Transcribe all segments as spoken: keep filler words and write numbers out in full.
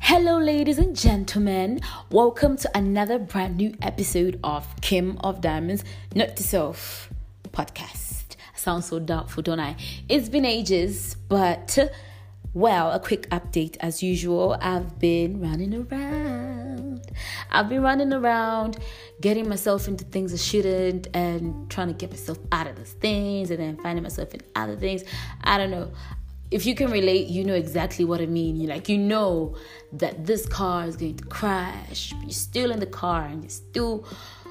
Hello, ladies and gentlemen. Welcome to another brand new episode of Kim of Diamonds Note to Self podcast. I sound so doubtful, don't I? It's been ages, but well, a quick update as usual. I've been running around. I've been running around, getting myself into things I shouldn't, and trying to get myself out of those things, and then finding myself in other things. I don't know. If you can relate, you know exactly what I mean. You like, you know that this car is going to crash. You're still in the car and you're still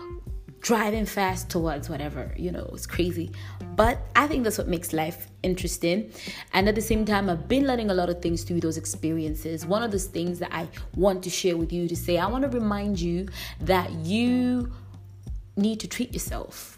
driving fast towards whatever, you know, it's crazy. But I think that's what makes life interesting. And at the same time, I've been learning a lot of things through those experiences. One of those things that I want to share with you to say, I want to remind you that you need to treat yourself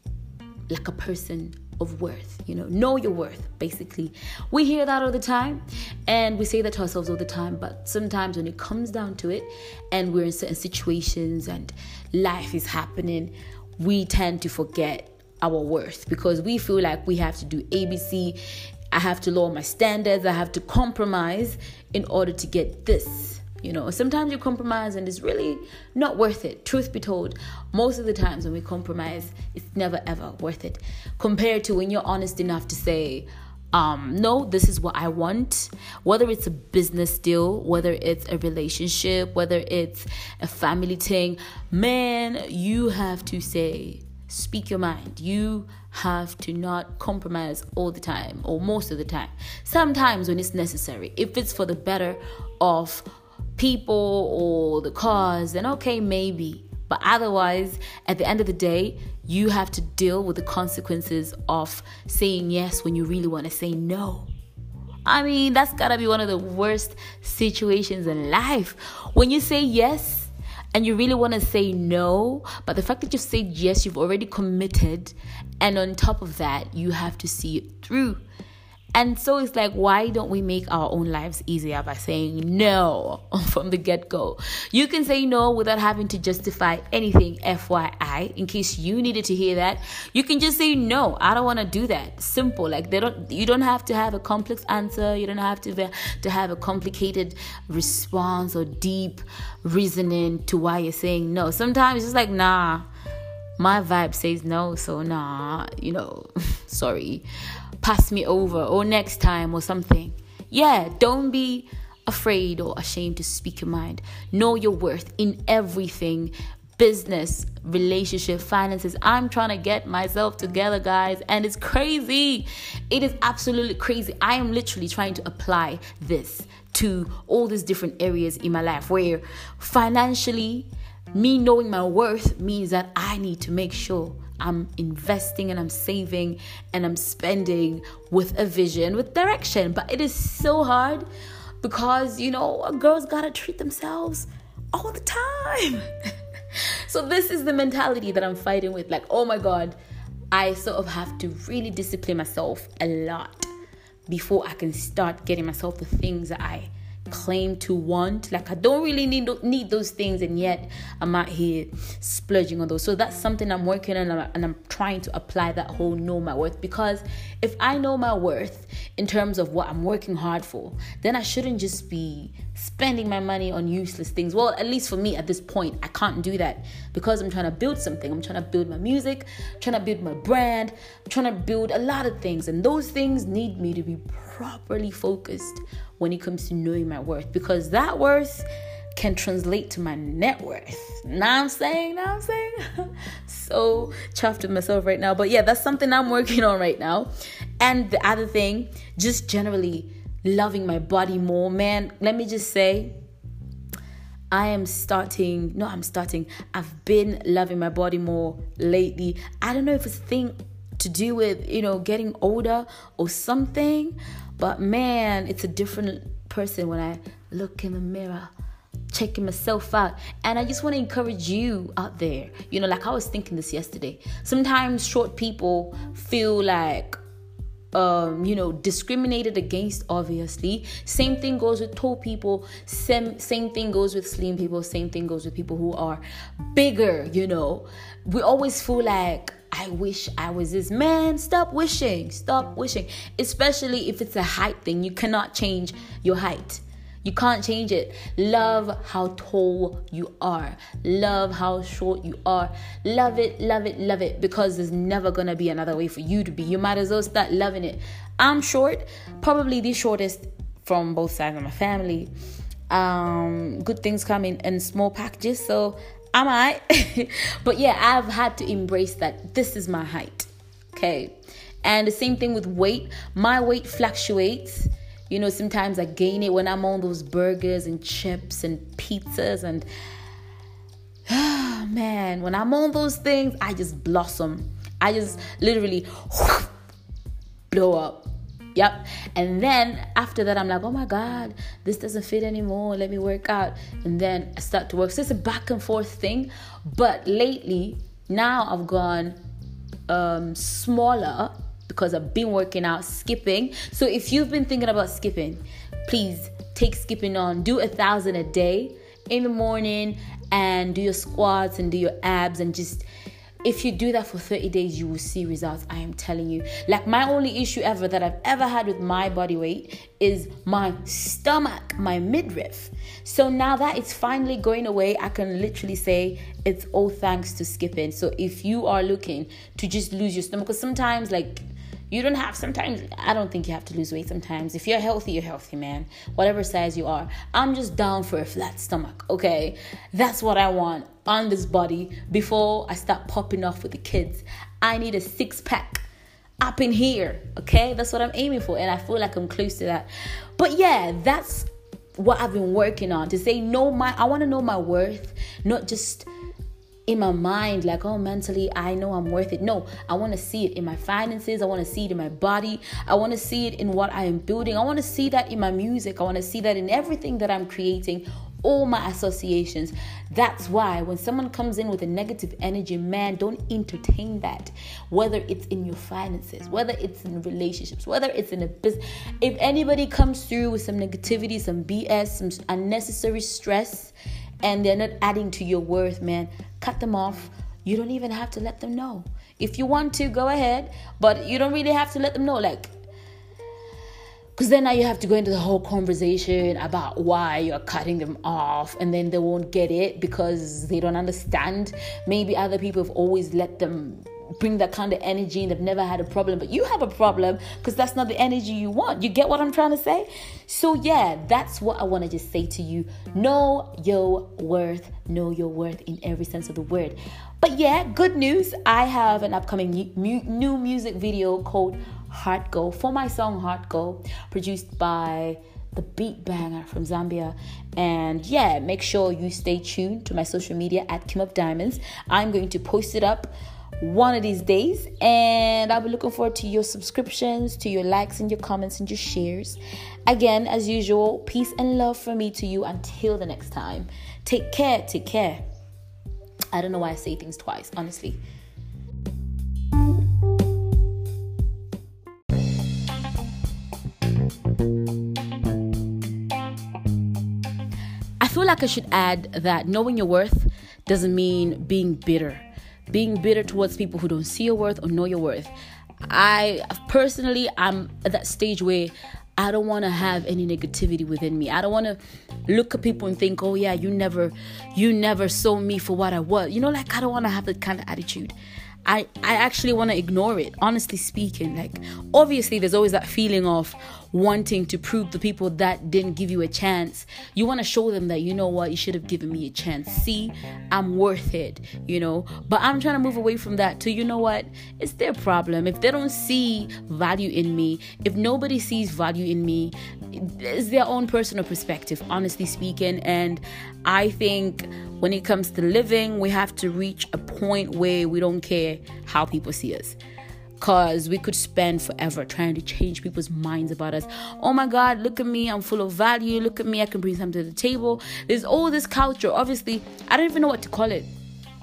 like a person of worth, you know, know your worth, basically. We hear that all the time and we say that to ourselves all the time, but sometimes when it comes down to it and we're in certain situations and life is happening, we tend to forget our worth because we feel like we have to do A B C. I have to lower my standards. I have to compromise in order to get this. You know, sometimes you compromise and it's really not worth it. Truth be told, most of the times when we compromise, it's never ever worth it. Compared to when you're honest enough to say, um, no, this is what I want. Whether it's a business deal, whether it's a relationship, whether it's a family thing, man, you have to say, speak your mind. You have to not compromise all the time or most of the time. Sometimes when it's necessary, if it's for the better of people or the cause, then okay, maybe. But otherwise, at the end of the day, you have to deal with the consequences of saying yes when you really want to say no. I mean, that's gotta be one of the worst situations in life. When you say yes and you really want to say no, but the fact that you've said yes, you've already committed. And on top of that, you have to see it through. And so it's like, why don't we make our own lives easier by saying no from the get-go? You can say no without having to justify anything, F Y I, in case you needed to hear that. You can just say no, I don't want to do that. Simple. Like they don't. You don't have to have a complex answer. You don't have to, to have a complicated response or deep reasoning to why you're saying no. Sometimes it's just like, nah, my vibe says no, so nah, you know, sorry. Pass me over or next time or something. Yeah, don't be afraid or ashamed to speak your mind. Know your worth in everything. Business, relationship, finances. I'm trying to get myself together, guys, and it's crazy. It is absolutely crazy. I am literally trying to apply this to all these different areas in my life where financially, me knowing my worth means that I need to make sure I'm investing and I'm saving and I'm spending with a vision, with direction. But it is so hard because, you know, a girl's got to treat themselves all the time. So this is the mentality that I'm fighting with. Like, oh my God, I sort of have to really discipline myself a lot before I can start getting myself the things that I claim to want. Like I don't really need need those things, and yet I'm out here splurging on those. So that's something I'm working on, and I'm trying to apply that whole know my worth. Because if I know my worth in terms of what I'm working hard for, then I shouldn't just be spending my money on useless things. Well, at least for me at this point, I can't do that because I'm trying to build something. I'm trying to build my music, I'm trying to build my brand, I'm trying to build a lot of things, and those things need me to be properly focused when it comes to knowing my worth, because that worth can translate to my net worth. Now I'm saying, now I'm saying, so chuffed with myself right now. But yeah, that's something I'm working on right now. And the other thing, just generally loving my body more. Man, let me just say, I am starting, no, I'm starting, I've been loving my body more lately. I don't know if it's a thing to do with, you know, getting older or something, but man, it's a different person when I look in the mirror, checking myself out. And I just want to encourage you out there. You know, like I was thinking this yesterday. Sometimes short people feel like, um, you know, discriminated against, obviously. Same thing goes with tall people. Same, same thing goes with slim people. Same thing goes with people who are bigger, you know. We always feel like, I wish I was this. Man, stop wishing. Stop wishing. Especially if it's a height thing. You cannot change your height. You can't change it. Love how tall you are. Love how short you are. Love it, love it, love it. Because there's never going to be another way for you to be. You might as well start loving it. I'm short. Probably the shortest from both sides of my family. Um, good things come in, in small packages. So I'm alright. But yeah, I've had to embrace that. This is my height. Okay. And the same thing with weight. My weight fluctuates. You know, sometimes I gain it when I'm on those burgers and chips and pizzas. And, oh, man, when I'm on those things, I just blossom. I just literally blow up. Yep. And then after that, I'm like, oh, my God, this doesn't fit anymore. Let me work out. And then I start to work. So it's a back and forth thing. But lately, now I've gone um, smaller, because I've been working out, skipping. So if you've been thinking about skipping, please take skipping on. Do a thousand a day in the morning and do your squats and do your abs. And just, if you do that for thirty days, you will see results. I am telling you. Like, my only issue ever that I've ever had with my body weight is my stomach, my midriff. So now that it's finally going away, I can literally say it's all thanks to skipping. So if you are looking to just lose your stomach, because sometimes, like, you don't have, sometimes, I don't think you have to lose weight sometimes. If you're healthy, you're healthy, man. Whatever size you are. I'm just down for a flat stomach, okay? That's what I want on this body before I start popping off with the kids. I need a six-pack up in here, okay? That's what I'm aiming for, and I feel like I'm close to that. But yeah, that's what I've been working on. To say, no, my, I want to know my worth, not just in my mind, like, oh, mentally, I know I'm worth it. No, I want to see it in my finances. I want to see it in my body. I want to see it in what I am building. I want to see that in my music. I want to see that in everything that I'm creating, all my associations. That's why when someone comes in with a negative energy, man, don't entertain that. Whether it's in your finances, whether it's in relationships, whether it's in a business. If anybody comes through with some negativity, some B S, some unnecessary stress, and they're not adding to your worth, man, cut them off. You don't even have to let them know. If you want to, go ahead, but you don't really have to let them know, like, because then now you have to go into the whole conversation about why you're cutting them off, and then they won't get it because they don't understand. Maybe other people have always let them bring that kind of energy and they've never had a problem, but you have a problem because that's not the energy you want. You get what I'm trying to say? So yeah, that's what I want to just say to you. Know your worth. Know your worth in every sense of the word. But yeah, good news. I have an upcoming new, new music video called Heart Go for my song Heart Go, produced by the Beat Banger from Zambia. And yeah, make sure you stay tuned to my social media at Kim of Diamonds. I'm going to post it up one of these days, and I'll be looking forward to your subscriptions, to your likes and your comments and your shares. Again, as usual, peace and love from me to you until the next time. Take care, take care. I don't know why I say things twice, honestly. I feel like I should add that knowing your worth doesn't mean being bitter. Being bitter towards people who don't see your worth or know your worth. I personally, I'm at that stage where I don't want to have any negativity within me. I don't want to look at people and think, oh yeah, you never, you never saw me for what I was. You know, like, I don't want to have that kind of attitude. I, I actually want to ignore it, honestly speaking. Like, obviously, there's always that feeling of wanting to prove to people that didn't give you a chance. You want to show them that, you know what, you should have given me a chance. See, I'm worth it, you know. But I'm trying to move away from that to, you know what, it's their problem. If they don't see value in me, if nobody sees value in me, it's their own personal perspective, honestly speaking. And I think when it comes to living, we have to reach a point where we don't care how people see us. Because we could spend forever trying to change people's minds about us. Oh my God, look at me. I'm full of value. Look at me. I can bring something to the table. There's all this culture. Obviously, I don't even know what to call it.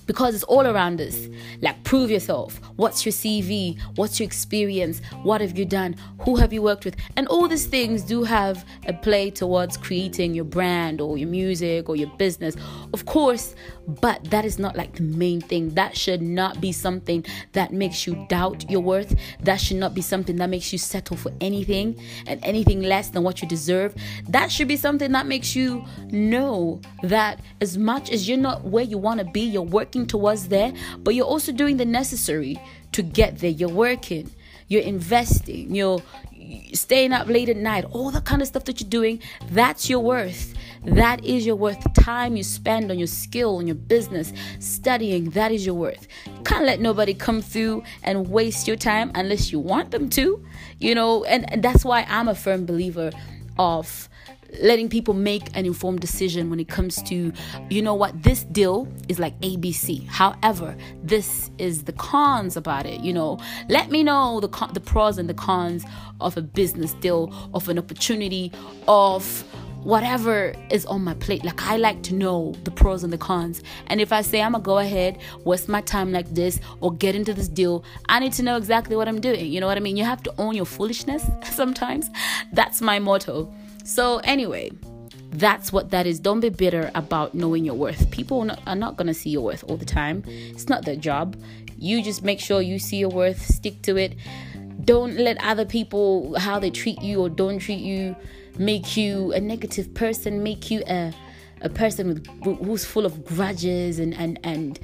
because it's all around us. Like, prove yourself. What's your C V? What's your experience? What have you done? Who have you worked with? And all these things do have a play towards creating your brand or your music or your business, of course, but that is not like the main thing. That should not be something that makes you doubt your worth. That should not be something that makes you settle for anything and anything less than what you deserve. That should be something that makes you know that as much as you're not where you want to be, you're working towards there, but you're also doing the necessary to get there. You're working, you're investing, you're staying up late at night, all the kind of stuff that you're doing. That's your worth. That is your worth. Time you spend on your skill, on your business, studying, that is your worth. You can't let nobody come through and waste your time unless you want them to, you know, and, and that's why I'm a firm believer of letting people make an informed decision when it comes to, you know what, this deal is like A B C. However, this is the cons about it. You know, let me know the con- the pros and the cons of a business deal, of an opportunity, of whatever is on my plate. Like, I like to know the pros and the cons. And if I say I'm gonna go ahead, waste my time like this, or get into this deal, I need to know exactly what I'm doing. You know what I mean? You have to own your foolishness sometimes. That's my motto. So anyway, that's what that is. Don't be bitter about knowing your worth. People are not, are not going to see your worth all the time. It's not their job. You just make sure you see your worth, stick to it. Don't let other people, how they treat you or don't treat you, make you a negative person, make you a a person with, who's full of grudges and, and, and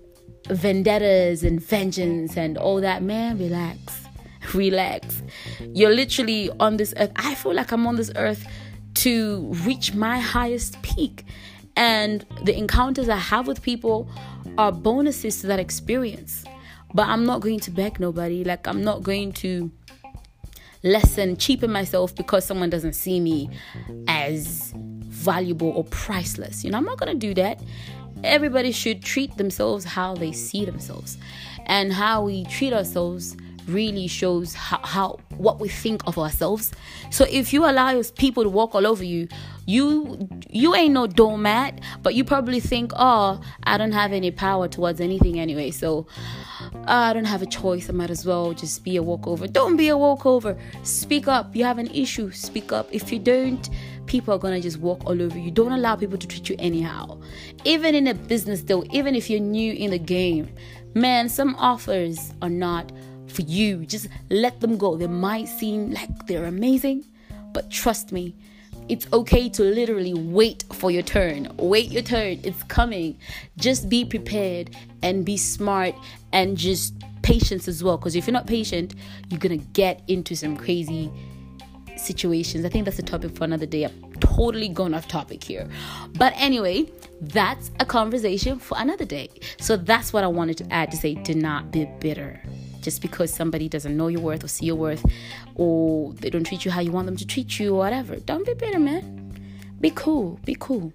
vendettas and vengeance and all that. Man, relax. Relax. You're literally on this earth. I feel like I'm on this earth to reach my highest peak. And the encounters I have with people are bonuses to that experience. But I'm not going to beg nobody. Like, I'm not going to lessen, cheapen myself because someone doesn't see me as valuable or priceless. You know, I'm not going to do that. Everybody should treat themselves how they see themselves. And how we treat ourselves really shows how, how what we think of ourselves. So if you allow people to walk all over you, you you ain't no doormat, but you probably think, oh, I don't have any power towards anything anyway, so uh, I don't have a choice. I might as well just be a walkover. Don't be a walkover. Speak up. You have an issue, speak up. If you don't, people are gonna just walk all over you. Don't allow people to treat you anyhow. Even in a business deal, even if you're new in the game, man, some offers are not for you. Just let them go. They might seem like they're amazing, but trust me, it's okay to literally wait for your turn. Wait your turn. It's coming. Just be prepared and be smart and just patience as well. Because if you're not patient, you're going to get into some crazy situations. I think that's a topic for another day. I'm totally gone off topic here. But anyway, that's a conversation for another day. So that's what I wanted to add to say, do not be bitter. Just because somebody doesn't know your worth or see your worth, or they don't treat you how you want them to treat you or whatever. Don't be bitter, man. Be cool. Be cool.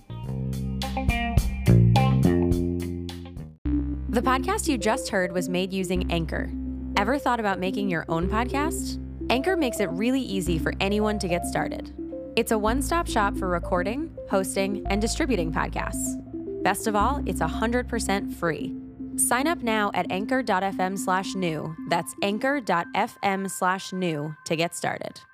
The podcast you just heard was made using Anchor. Ever thought about making your own podcast? Anchor makes it really easy for anyone to get started. It's a one-stop shop for recording, hosting, and distributing podcasts. Best of all, it's one hundred percent free. Sign up now at anchor.fm slash new. That's anchor.fm slash new to get started.